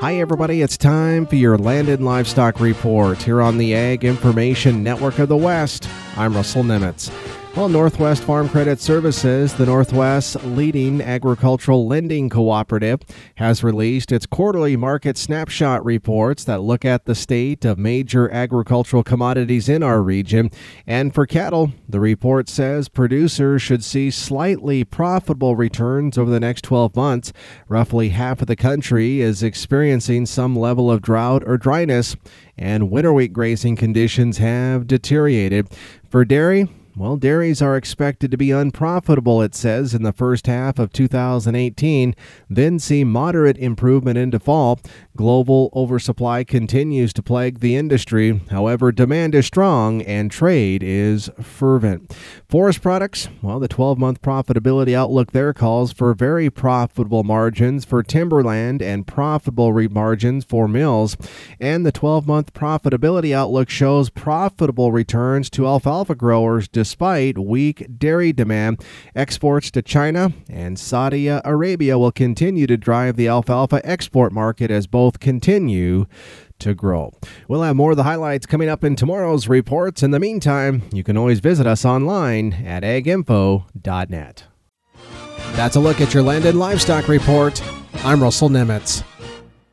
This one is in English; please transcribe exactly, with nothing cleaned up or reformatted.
Hi everybody, it's time for your Land and Livestock Report here on the Ag Information Network of the West. I'm Russell Nemitz. Well, Northwest Farm Credit Services, the Northwest's leading agricultural lending cooperative, has released its quarterly market snapshot reports that look at the state of major agricultural commodities in our region. And for cattle, the report says producers should see slightly profitable returns over the next twelve months. Roughly half of the country is experiencing some level of drought or dryness, and winter wheat grazing conditions have deteriorated. For dairy, well, dairies are expected to be unprofitable, it says, in the first half of two thousand eighteen, then see moderate improvement into fall. Global oversupply continues to plague the industry. However, demand is strong and trade is fervent. Forest products, well, the twelve-month profitability outlook there calls for very profitable margins for timberland and profitable re- margins for mills. And the twelve-month profitability outlook shows profitable returns to alfalfa growers despite weak dairy demand. Exports to China and Saudi Arabia will continue to drive the alfalfa export market as both continue to grow. We'll have more of the highlights coming up in tomorrow's reports. In the meantime, you can always visit us online at ag info dot net. That's a look at your Land and Livestock Report. I'm Russell Nemitz.